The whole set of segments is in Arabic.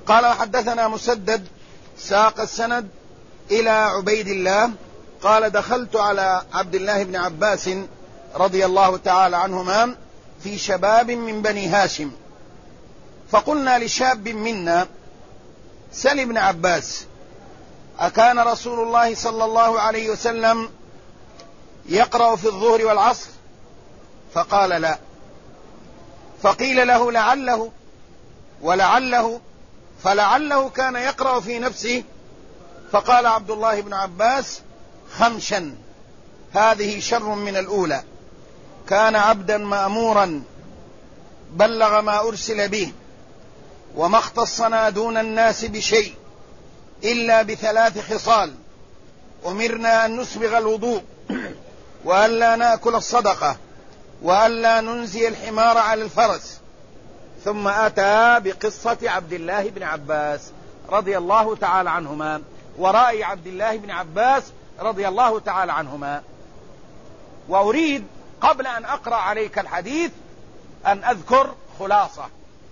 قال وحدثنا مسدد ساق السند إلى عبيد الله قال دخلت على عبد الله بن عباس رضي الله تعالى عنهما في شباب من بني هاشم، فقلنا لشاب منا سل ابن عباس أكان رسول الله صلى الله عليه وسلم يقرأ في الظهر والعصر؟ فقال لا. فقيل له لعله ولعله، فلعله كان يقرأ في نفسه. فقال عبد الله بن عباس خمشا، هذه شر من الأولى، كان عبدا مأمورا بلغ ما أرسل به، وما اختصنا دون الناس بشيء إلا بثلاث خصال: أمرنا أن نسبغ الوضوء، وأن لا نأكل الصدقة، وأن لا ننزي الحمار على الفرس. ثم أتى بقصة عبد الله بن عباس رضي الله تعالى عنهما ورأي عبد الله بن عباس رضي الله تعالى عنهما. وأريد قبل أن أقرأ عليك الحديث أن أذكر خلاصة.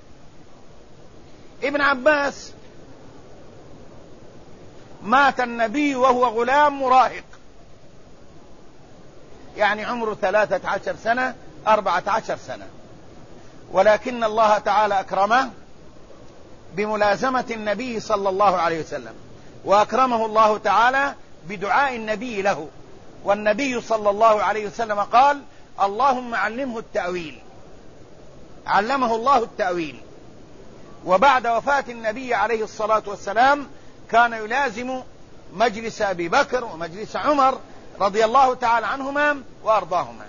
ابن عباس مات النبي وهو غلام مراهق، يعني عمره 13 سنة 14 سنة، ولكن الله تعالى أكرمه بملازمة النبي صلى الله عليه وسلم، وأكرمه الله تعالى بدعاء النبي له، والنبي صلى الله عليه وسلم قال اللهم علمه التأويل، علمه الله التأويل. وبعد وفاة النبي عليه الصلاة والسلام كان يلازم مجلس أبي بكر ومجلس عمر رضي الله تعالى عنهما وأرضاهما.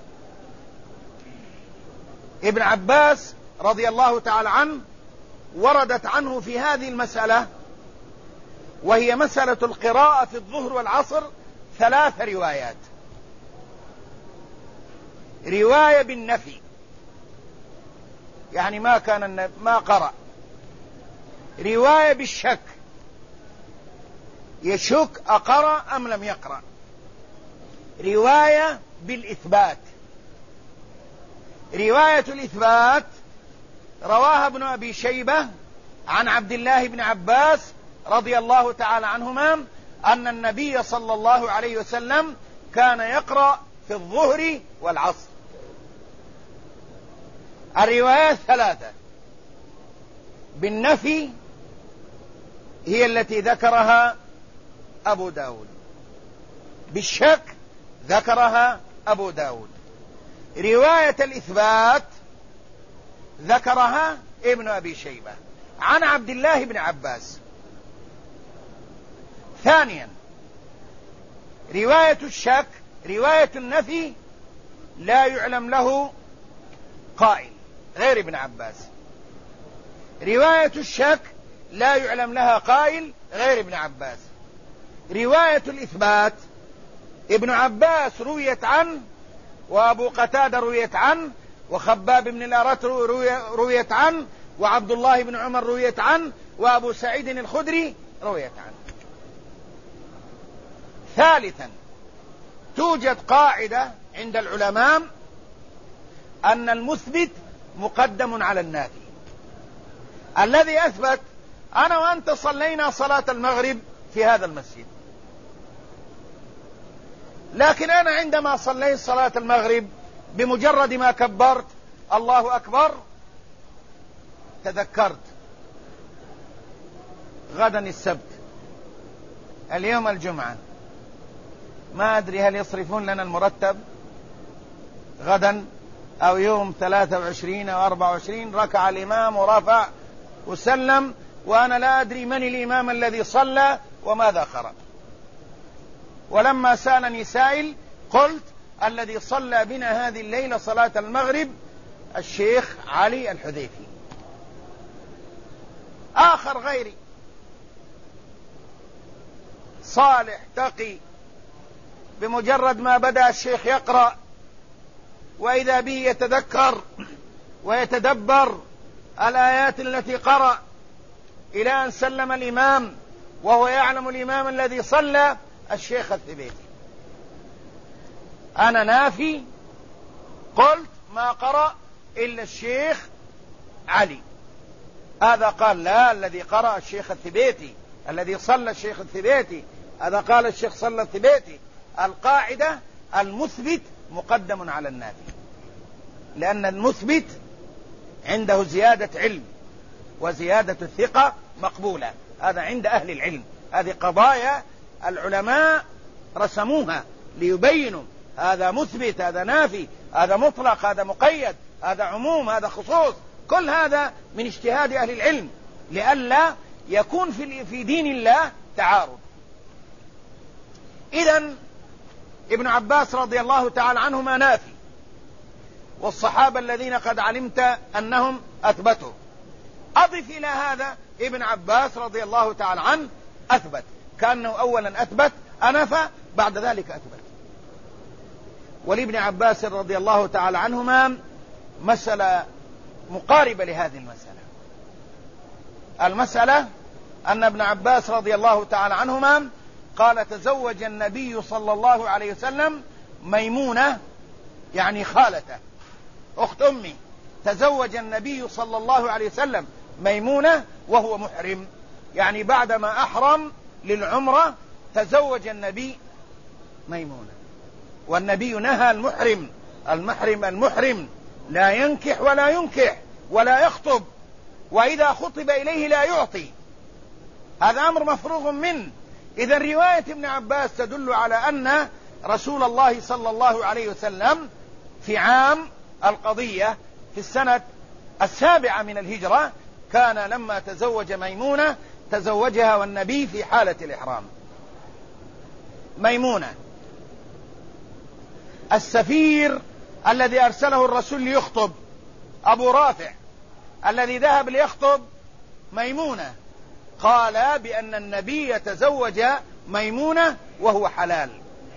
ابن عباس رضي الله تعالى عنه وردت عنه في هذه المسألة، وهي مسألة القراءة في الظهر والعصر، 3 روايات: رواية بالنفي، يعني ما قرأ; رواية بالشك، يشك أقرأ أم لم يقرأ; رواية بالإثبات. رواية الإثبات رواها ابن أبي شيبة عن عبد الله بن عباس رضي الله تعالى عنهما أن النبي صلى الله عليه وسلم كان يقرأ في الظهر والعصر. الروايات 3: بالنفي هي التي ذكرها أبو داود، بالشك ذكرها أبو داود، رواية الإثبات ذكرها ابن أبي شيبة عن عبد الله بن عباس. ثانيا رواية الشك، رواية النفي لا يعلم له قائل غير ابن عباس، رواية الشك لا يعلم لها قائل غير ابن عباس. رواية الإثبات ابن عباس رويت عنه، وأبو قتادة رويت عنه، وخباب بن الأرت رويت عنه، وعبد الله بن عمر رويت عنه، وأبو سعيد الخدري رويت عنه. ثالثا توجد قاعدة عند العلماء أن المثبت مقدم على النافي. الذي أثبت: أنا وأنت صلينا صلاة المغرب في هذا المسجد، لكن أنا عندما صليت صلاة المغرب بمجرد ما كبرت الله أكبر تذكرت غدا السبت، اليوم الجمعة، ما أدري هل يصرفون لنا المرتب غدا أو يوم 23 أو 24. ركع الإمام ورفع وسلم، وأنا لا أدري من الإمام الذي صلى وماذا قرأ. ولما سألني سائل قلت: الذي صلى بنا هذه الليلة صلاة المغرب الشيخ علي الحذيفي. آخر غيري صالح تقي، بمجرد ما بدأ الشيخ يقرأ وإذا به يتذكر ويتدبر الآيات التي قرأ إلى أن سلم الإمام وهو يعلم الإمام الذي صلى الشيخ الثبيتي. أنا نافي، قلت ما قرأ إلا الشيخ علي. هذا قال لا، الذي قرأ الشيخ الثبيتي، الذي صلى الشيخ الثبيتي، هذا قال الشيخ صلى الثبيتي. القاعدة المثبت مقدم على النافي، لأن المثبت عنده زيادة علم وزيادة الثقة مقبولة، هذا عند أهل العلم. هذه قضايا العلماء رسموها ليبينوا هذا مثبت، هذا نافي، هذا مطلق، هذا مقيد، هذا عموم، هذا خصوص. كل هذا من اجتهاد أهل العلم لئلا يكون في دين الله تعارض. إذن ابن عباس رضي الله تعالى عنهما نافي، والصحابة الذين قد علمت أنهم أثبتوا. أضف إلى هذا ابن عباس رضي الله تعالى عنه أثبت، كأنه أولا أثبت أنفى بعد ذلك أثبت. ولابن عباس رضي الله تعالى عنهما مسألة مقاربة لهذه المسألة. المسألة أن ابن عباس رضي الله تعالى عنهما قال تزوج النبي صلى الله عليه وسلم ميمونة، يعني خالته أخت أمي، تزوج النبي صلى الله عليه وسلم ميمونة وهو محرم، يعني بعدما أحرم للعمرة تزوج النبي ميمونة. والنبي نهى المحرم لا ينكح ولا ينكح ولا يخطب، وإذا خطب إليه لا يعطي، هذا أمر مفروغ منه. إذا رواية ابن عباس تدل على أن رسول الله صلى الله عليه وسلم في عام القضية في السنة 7 من الهجرة كان لما تزوج ميمونة تزوجها والنبي في حالة الإحرام. ميمونة السفير الذي أرسله الرسول ليخطب أبو رافع الذي ذهب ليخطب ميمونة قال بأن النبي يتزوج ميمونة وهو حلال.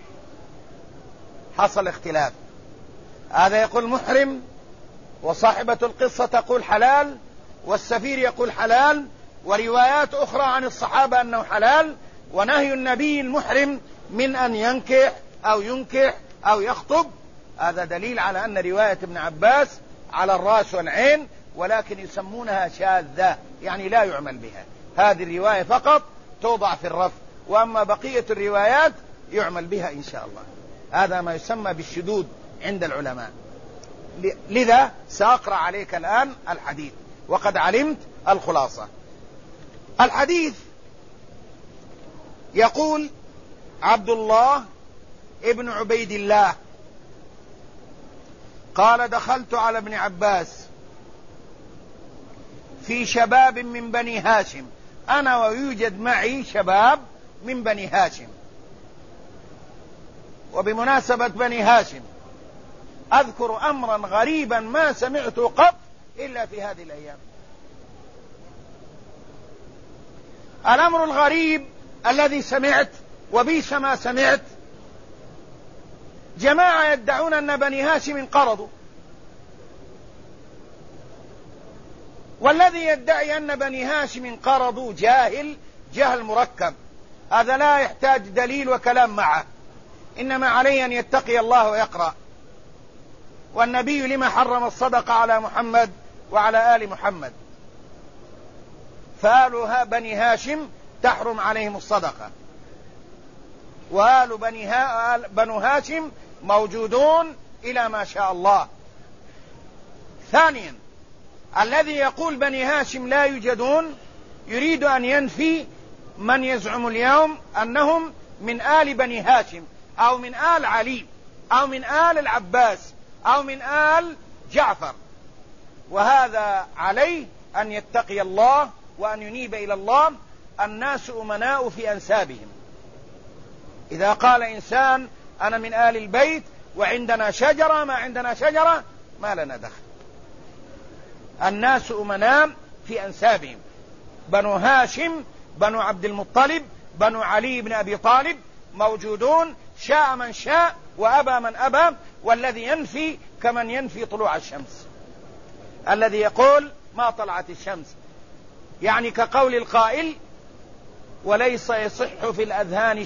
حصل اختلاف، هذا يقول محرم، وصاحبة القصة تقول حلال، والسفير يقول حلال، وروايات أخرى عن الصحابة أنه حلال. ونهي النبي المحرم من أن ينكح أو يخطب، هذا دليل على أن رواية ابن عباس على الرأس والعين، ولكن يسمونها شاذة، يعني لا يعمل بها. هذه الرواية فقط توضع في الرف، وأما بقية الروايات يعمل بها إن شاء الله. هذا ما يسمى بالشذوذ عند العلماء. لذا سأقرأ عليك الآن الحديث وقد علمت الخلاصة. الحديث يقول عبد الله ابن عبيد الله قال دخلت على ابن عباس في شباب من بني هاشم، أنا ويوجد معي شباب من بني هاشم. وبمناسبة بني هاشم أذكر أمرا غريبا ما سمعته قط إلا في هذه الأيام. الأمر الغريب الذي سمعت وبيس ما سمعت، جماعة يدعون أن بني هاشم انقرضوا، والذي يدعي أن بني هاشم انقرضوا جاهل مركب، هذا لا يحتاج دليل وكلام معه، إنما عليه أن يتقي الله ويقرأ. والنبي لما حرم الصدقة على محمد وعلى آل محمد، فآل بني هاشم تحرم عليهم الصدقة، وآل بنو هاشم موجودون إلى ما شاء الله. ثانيا الذي يقول بني هاشم لا يوجدون يريد أن ينفي من يزعم اليوم أنهم من آل بني هاشم أو من آل علي أو من آل العباس أو من آل جعفر، وهذا عليه أن يتقي الله وأن ينيب إلى الله. الناس أمناء في أنسابهم، إذا قال إنسان أنا من آل البيت وعندنا شجرة ما عندنا شجرة ما لنا دخل. الناس أمناء في أنسابهم، بنو هاشم، بنو عبد المطلب، بنو علي بن أبي طالب موجودون، شاء من شاء وأبى من أبى. والذي ينفي كمن ينفي طلوع الشمس، الذي يقول ما طلعت الشمس، يعني كقول القائل وليس يصح في الأذهان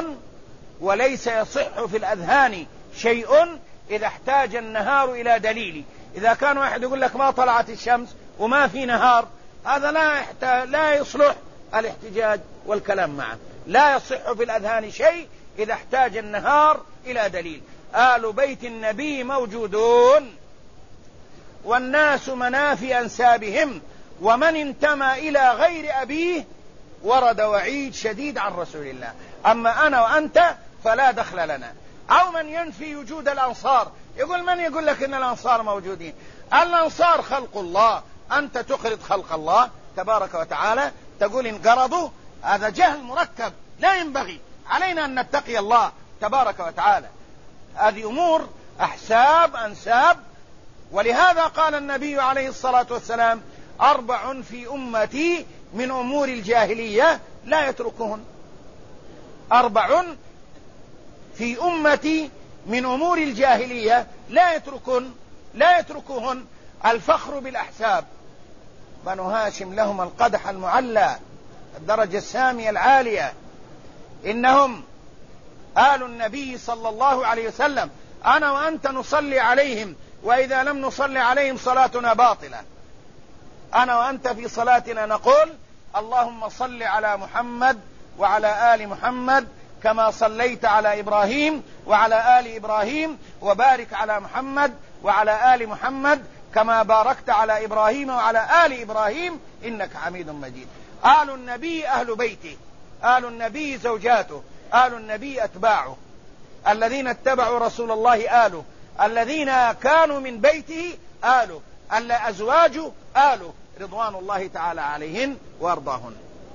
شيء إذا احتاج النهار إلى دليل. إذا كان واحد يقول لك ما طلعت الشمس وما في نهار، هذا لا يصلح الاحتجاج والكلام معه، لا يصح في الأذهان شيء إذا احتاج النهار إلى دليل. آل بيت النبي موجودون، والناس منافي أنسابهم، ومن انتمى إلى غير أبيه ورد وعيد شديد عن رسول الله. أما أنا وأنت فلا دخل لنا. أو من ينفي وجود الأنصار، يقول من يقول لك إن الأنصار موجودين؟ الأنصار خلق الله، أنت تخرج خلق الله تبارك وتعالى تقول انقرضوا، هذا جهل مركب، لا ينبغي علينا أن نتقي الله تبارك وتعالى. هذه أمور أحساب أنساب. ولهذا قال النبي عليه الصلاة والسلام: 4 في أمتي من أمور الجاهلية لا يتركهن. 4 في أمتي من أمور الجاهلية لا يتركهن: الفخر بالأحساب، بنو هاشم لهم القدح المعلى، الدرجة السامية العالية، إنهم آل النبي صلى الله عليه وسلم، أنا وأنت نصلي عليهم، وإذا لم نصلي عليهم صلاتنا باطلة. أنا وأنت في صلاتنا نقول: اللهم صل على محمد وعلى آل محمد كما صليت على إبراهيم وعلى آل إبراهيم، وبارك على محمد وعلى آل محمد كما باركت على إبراهيم وعلى آل إبراهيم إنك حميد مجيد. آل النبي أهل بيته، آل النبي زوجاته، آل النبي أتباعه، الذين اتبعوا رسول الله آله، الذين كانوا من بيته آله، أزواجه آله رضوان الله تعالى عليهن وارضاهن.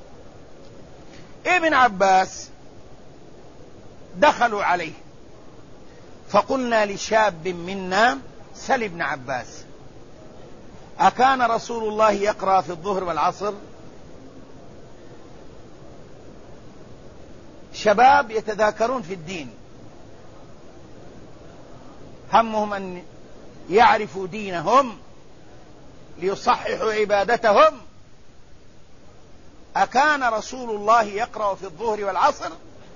ابن عباس دخلوا عليه فقلنا لشاب منا: سل ابن عباس، أكان رسول الله يقرأ في الظهر والعصر؟ شباب يتذاكرون في الدين، همهم أن يعرفوا دينهم ليصححوا عبادتهم. أكان رسول الله يقرأ في الظهر والعصر؟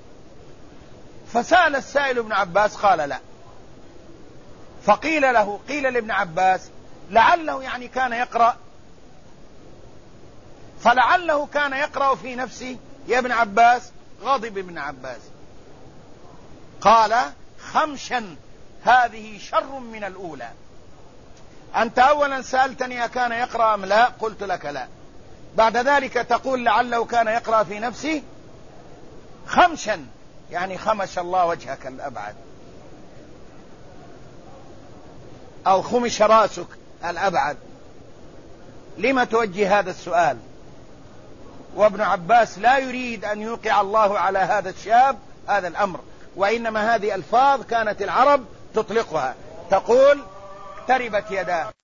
فسأل السائل ابن عباس قال: لا. فقيل له، قيل لابن عباس: لعله يعني كان يقرأ، فلعله كان يقرأ في نفسه يا ابن عباس. غضب ابن عباس قال: خمشا، هذه شر من الأولى. أنت أولا سألتني أكان يقرأ أم لا؟ قلت لك لا. بعد ذلك تقول لعله كان يقرأ في نفسه؟ خمشا يعني خمش الله وجهك الأبعد، أو خمش راسك الأبعد. لما توجه هذا السؤال؟ وابن عباس لا يريد أن يوقع الله على هذا الشاب هذا الأمر، وإنما هذه ألفاظ كانت العرب تطلقها، تقول: اقتربت يداه.